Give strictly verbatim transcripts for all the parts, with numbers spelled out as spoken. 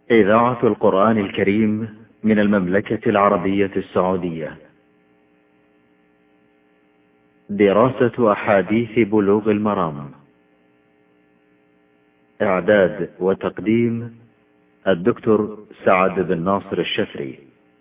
إذاعة القرآن الكريم من المملكة العربية السعودية. دراسة أحاديث بلوغ المرام. إعداد وتقديم الدكتور سعد بن ناصر الشفري.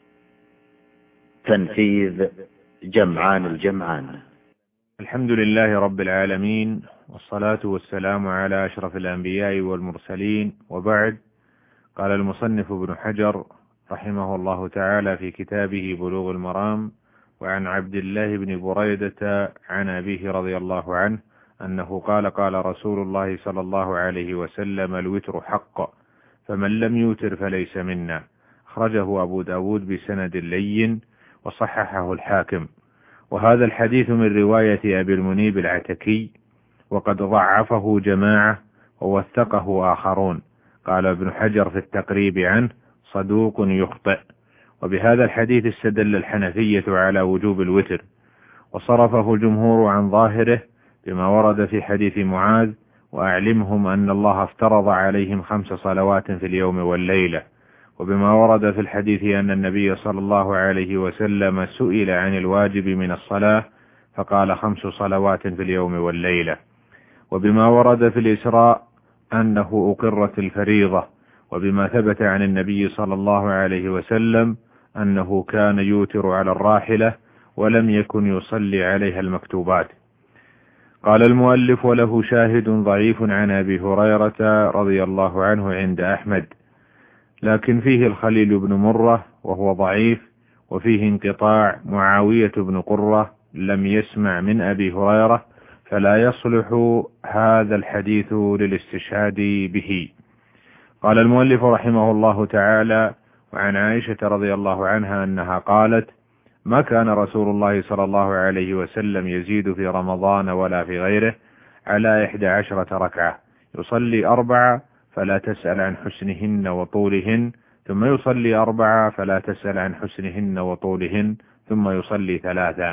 تنفيذ جمعان الجمعان. الحمد لله رب العالمين، والصلاة والسلام على أشرف الأنبياء والمرسلين، وبعد. قال المصنف ابن حجر رحمه الله تعالى في كتابه بلوغ المرام: وعن عبد الله بن بريدة عن أبيه رضي الله عنه أنه قال: قال رسول الله صلى الله عليه وسلم: الوتر حق، فمن لم يوتر فليس منا. أخرجه أبو داود بسند لين وصححه الحاكم. وهذا الحديث من رواية أبي المنيب العتكي، وقد ضعفه جماعة ووثقه آخرون. قال ابن حجر في التقريب عنه: صدوق يخطئ. وبهذا الحديث استدل الحنفية على وجوب الوتر، وصرفه الجمهور عن ظاهره بما ورد في حديث معاذ: وأعلمهم أن الله افترض عليهم خمس صلوات في اليوم والليلة، وبما ورد في الحديث أن النبي صلى الله عليه وسلم سئل عن الواجب من الصلاة فقال: خمس صلوات في اليوم والليلة، وبما ورد في الإسراء أنه أقرت الفريضة، وبما ثبت عن النبي صلى الله عليه وسلم أنه كان يوتر على الراحلة ولم يكن يصلي عليها المكتوبات. قال المؤلف: وله شاهد ضعيف عن أبي هريرة رضي الله عنه عند أحمد، لكن فيه الخليل بن مرة وهو ضعيف، وفيه انقطاع معاوية بن قرة لم يسمع من أبي هريرة، فلا يصلح هذا الحديث للاستشهاد به. قال المؤلف رحمه الله تعالى: وعن عائشة رضي الله عنها أنها قالت: ما كان رسول الله صلى الله عليه وسلم يزيد في رمضان ولا في غيره على إحدى عشرة ركعة، يصلي أربعة فلا تسأل عن حسنهن وطولهن، ثم يصلي أربعة فلا تسأل عن حسنهن وطولهن، ثم يصلي ثلاثة.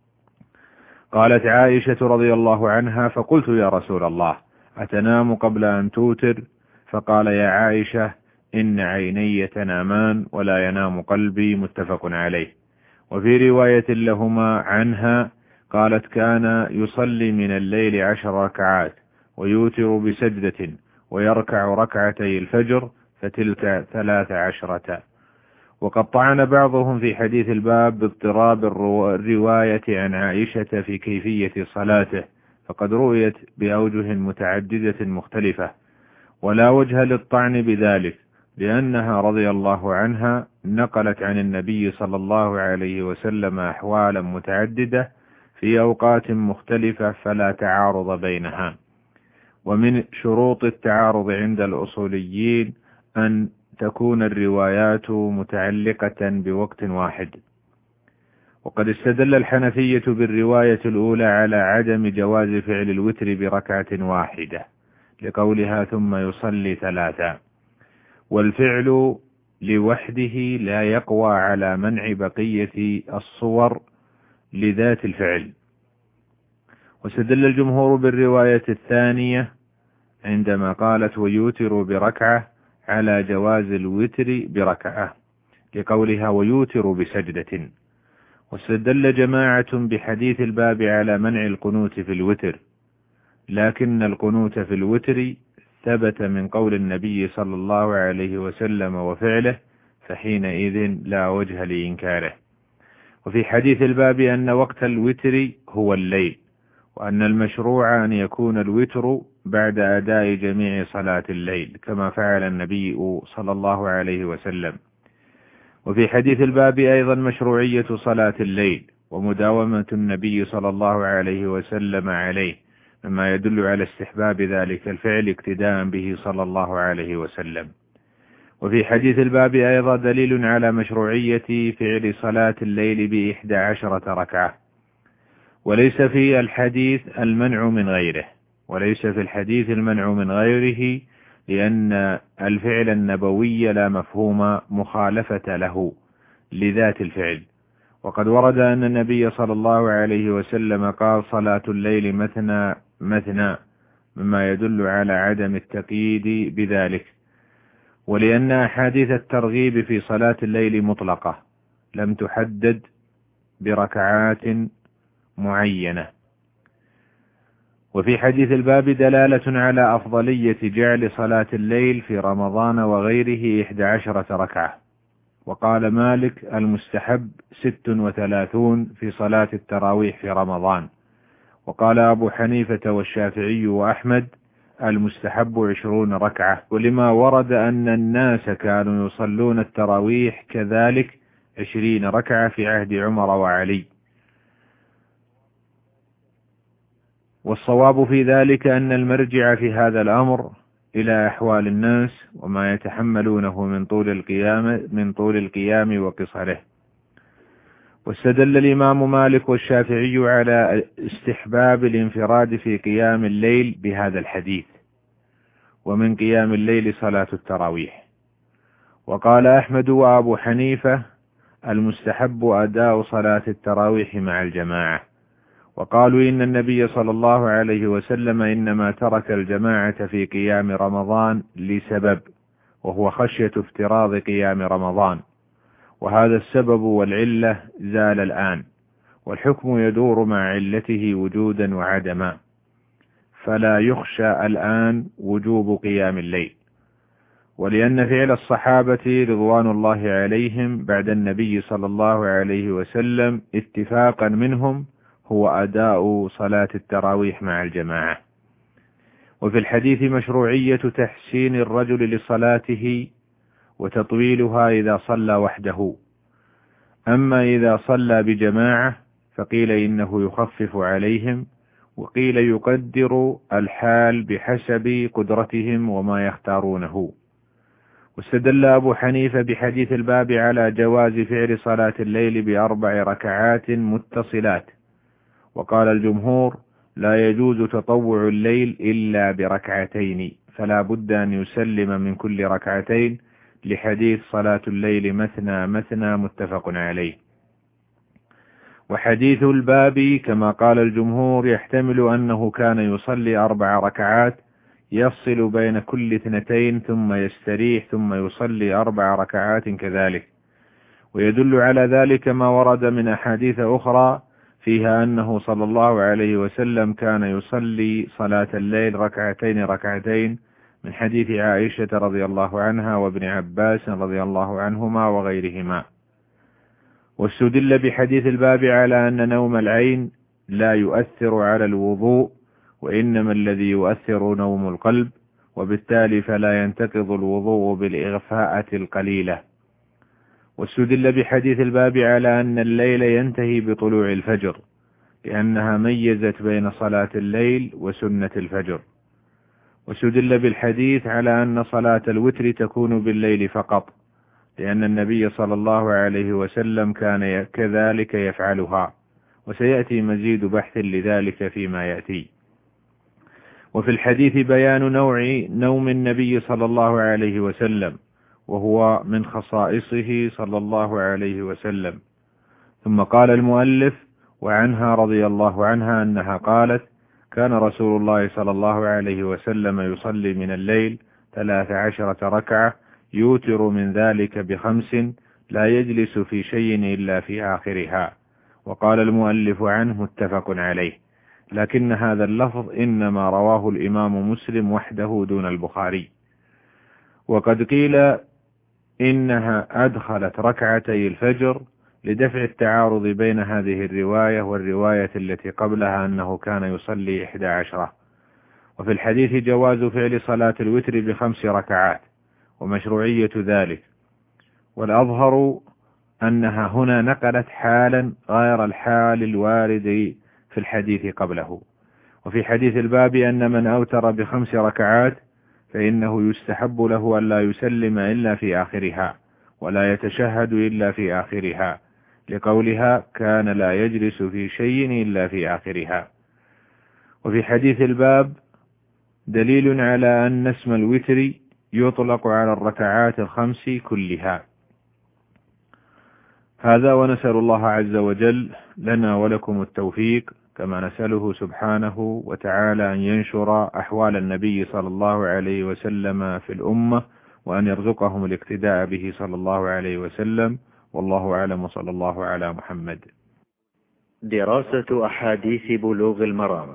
قالت عائشة رضي الله عنها: فقلت: يا رسول الله، أتنام قبل أن توتر؟ فقال: يا عائشة، إن عيني تنامان ولا ينام قلبي. متفق عليه. وفي رواية لهما عنها قالت: كان يصلي من الليل عشر ركعات ويوتر بسجدة ويركع ركعتي الفجر، فتلك ثلاث عشرة. وقد طعن بعضهم في حديث الباب باضطراب الرواية عن عائشة في كيفية صلاته، فقد رؤيت بأوجه متعددة مختلفة، ولا وجه للطعن بذلك، لأنها رضي الله عنها نقلت عن النبي صلى الله عليه وسلم أحوالا متعددة في أوقات مختلفة، فلا تعارض بينها. ومن شروط التعارض عند الأصوليين أن تكون الروايات متعلقة بوقت واحد. وقد استدل الحنفية بالرواية الأولى على عدم جواز فعل الوتر بركعة واحدة، لقولها: ثم يصلي ثلاثا، والفعل لوحده لا يقوى على منع بقية الصور لذات الفعل. واستدل الجمهور بالرواية الثانية عندما قالت: ويوتر بركعة، على جواز الوتر بركعة، لقولها: ويوتر بسجدة. واستدل جماعة بحديث الباب على منع القنوت في الوتر، لكن القنوت في الوتر ثبت من قول النبي صلى الله عليه وسلم وفعله، فحينئذ لا وجه لإنكاره. وفي حديث الباب أن وقت الوتر هو الليل، وأن المشروع أن يكون الوتر بعد أداء جميع صلاة الليل، كما فعل النبي صلى الله عليه وسلم. وفي حديث الباب أيضا مشروعية صلاة الليل ومداومة النبي صلى الله عليه وسلم عليه، مما يدل على استحباب ذلك الفعل اقتداء به صلى الله عليه وسلم. وفي حديث الباب أيضا دليل على مشروعية فعل صلاة الليل بإحدى عشرة ركعة. وليس في الحديث المنع من غيره وليس في الحديث المنع من غيره لأن الفعل النبوي لا مفهوم مخالفة له لذات الفعل. وقد ورد أن النبي صلى الله عليه وسلم قال: صلاة الليل مثنى مثنى، مما يدل على عدم التقييد بذلك. ولأن أحاديث الترغيب في صلاة الليل مطلقة لم تحدد بركعات معينة. وفي حديث الباب دلالة على أفضلية جعل صلاة الليل في رمضان وغيره إحدى عشرة ركعة. وقال مالك المستحب ست وثلاثون في صلاة التراويح في رمضان. وقال أبو حنيفة والشافعي وأحمد المستحب عشرون ركعة، ولما ورد أن الناس كانوا يصلون التراويح كذلك عشرين ركعة في عهد عمر وعلي. والصواب في ذلك أن المرجع في هذا الأمر إلى أحوال الناس وما يتحملونه من طول القيام من طول القيام وقصره. واستدل الإمام مالك والشافعي على استحباب الانفراد في قيام الليل بهذا الحديث، ومن قيام الليل صلاة التراويح. وقال أحمد وأبو حنيفة المستحب أداء صلاة التراويح مع الجماعة. وقالوا إن النبي صلى الله عليه وسلم إنما ترك الجماعة في قيام رمضان لسبب، وهو خشية افتراض قيام رمضان، وهذا السبب والعلة زال الآن، والحكم يدور مع علته وجودا وعدما، فلا يخشى الآن وجوب قيام الليل. ولأن فعل الصحابة رضوان الله عليهم بعد النبي صلى الله عليه وسلم اتفاقا منهم هو أداء صلاة التراويح مع الجماعة. وفي الحديث مشروعية تحسين الرجل لصلاته وتطويلها إذا صلى وحده. أما إذا صلى بجماعة فقيل إنه يخفف عليهم، وقيل يقدر الحال بحسب قدرتهم وما يختارونه. واستدل أبو حنيفة بحديث الباب على جواز فعل صلاة الليل بأربع ركعات متصلات. وقال الجمهور لا يجوز تطوع الليل إلا بركعتين، فلا بد أن يسلم من كل ركعتين، لحديث صلاة الليل مثنى مثنى متفق عليه. وحديث الباب كما قال الجمهور يحتمل أنه كان يصلي أربع ركعات يفصل بين كل اثنتين ثم يستريح ثم يصلي أربع ركعات كذلك. ويدل على ذلك ما ورد من أحاديث أخرى فيها أنه صلى الله عليه وسلم كان يصلي صلاة الليل ركعتين ركعتين، من حديث عائشة رضي الله عنها وابن عباس رضي الله عنهما وغيرهما. واستدل بحديث الباب على أن نوم العين لا يؤثر على الوضوء، وإنما الذي يؤثر نوم القلب، وبالتالي فلا ينتقض الوضوء بالإغفاءة القليلة. واستدل بحديث الباب على أن الليل ينتهي بطلوع الفجر، لأنها ميزت بين صلاة الليل وسنة الفجر. واستدل بالحديث على أن صلاة الوتر تكون بالليل فقط، لأن النبي صلى الله عليه وسلم كان كذلك يفعلها، وسيأتي مزيد بحث لذلك فيما يأتي. وفي الحديث بيان نوع نوم النبي صلى الله عليه وسلم، وهو من خصائصه صلى الله عليه وسلم. ثم قال المؤلف وعنها رضي الله عنها أنها قالت كان رسول الله صلى الله عليه وسلم يصلي من الليل ثلاث عشرة ركعة يوتر من ذلك بخمس لا يجلس في شيء إلا في آخرها. وقال المؤلف عنه متفق عليه، لكن هذا اللفظ إنما رواه الإمام مسلم وحده دون البخاري. وقد قيل إنها أدخلت ركعتي الفجر لدفع التعارض بين هذه الرواية والرواية التي قبلها أنه كان يصلي إحدى عشرة. وفي الحديث جواز فعل صلاة الوتر بخمس ركعات ومشروعية ذلك، والأظهر أنها هنا نقلت حالا غير الحال الوارد في الحديث قبله. وفي حديث الباب أن من أوتر بخمس ركعات فإنه يستحب له أن لا يسلم إلا في آخرها ولا يتشهد إلا في آخرها، لقولها كان لا يجلس في شيء إلا في آخرها. وفي حديث الباب دليل على أن اسم الوتر يطلق على الركعات الخمس كلها. هذا ونسأل الله عز وجل لنا ولكم التوفيق، كما نسأله سبحانه وتعالى أن ينشر أحوال النبي صلى الله عليه وسلم في الأمة وأن يرزقهم الاقتداء به صلى الله عليه وسلم. والله أعلم، وصلى الله على محمد. دراسة أحاديث بلوغ المرام،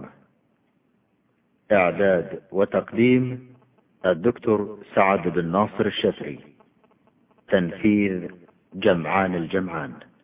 إعداد وتقديم الدكتور سعد بن ناصر الشافعي، تنفيذ جمعان الجمعان.